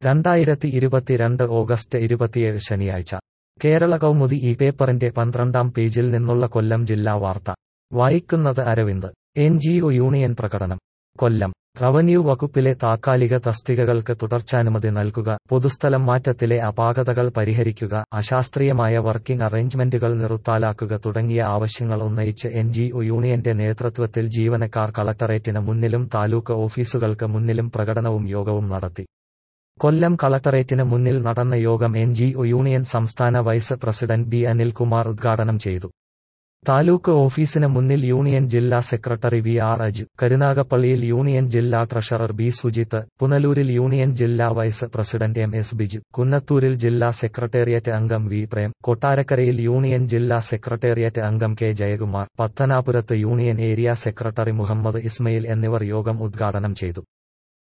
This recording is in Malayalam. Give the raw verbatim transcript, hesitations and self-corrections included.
രണ്ടായിരത്തി ഇരുപത്തിരണ്ട് ഓഗസ്റ്റ് ഇരുപത്തിയേഴ് ശനിയാഴ്ച കേരള കൗമുദി ഈ പേപ്പറിന്റെ പന്ത്രണ്ടാം പേജിൽ നിന്നുള്ള കൊല്ലം ജില്ലാ വാർത്ത വായിക്കുന്നത് Aravind. N G O union പ്രകടനം. കൊല്ലം. റവന്യൂ വകുപ്പിലെ താത്കാലിക തസ്തികകൾക്ക് തുടർച്ചാനുമതി നൽകുക, പൊതുസ്ഥലം മാറ്റത്തിലെ അപാകതകൾ പരിഹരിക്കുക, അശാസ്ത്രീയമായ വർക്കിംഗ് അറേഞ്ച്മെന്റുകൾ നിർത്തലാക്കുക തുടങ്ങിയ ആവശ്യങ്ങൾ ഉന്നയിച്ച് എൻ ജി ഒ യൂണിയന്റെ നേതൃത്വത്തിൽ ജീവനക്കാർ കളക്ടറേറ്റിന് മുന്നിലും താലൂക്ക് ഓഫീസുകൾക്ക് മുന്നിലും പ്രകടനവും യോഗവും നടത്തി. കൊല്ലം കളക്ടറേറ്റിന് മുന്നിൽ നടന്ന യോഗം എൻ ജി ഒ യൂണിയൻ സംസ്ഥാന വൈസ് പ്രസിഡന്റ് ബി അനിൽകുമാർ ഉദ്ഘാടനം ചെയ്തു. താലൂക്ക് ഓഫീസിന് മുന്നിൽ യൂണിയൻ ജില്ലാ സെക്രട്ടറി വി ആർ അജു, കരുനാഗപ്പള്ളിയിൽ യൂണിയൻ ജില്ലാ ട്രഷറർ ബി സുജിത്ത്, പുനലൂരിൽ യൂണിയൻ ജില്ലാ vice president M S Biju, കുന്നത്തൂരിൽ ജില്ലാ സെക്രട്ടേറിയറ്റ് അംഗം വി പ്രേം, കൊട്ടാരക്കരയിൽ യൂണിയൻ ജില്ലാ സെക്രട്ടേറിയറ്റ് അംഗം കെ ജയകുമാർ, പത്തനാപുരത്ത് union area secretary Muhammad Ismail എന്നിവർ യോഗം ഉദ്ഘാടനം ചെയ്തു.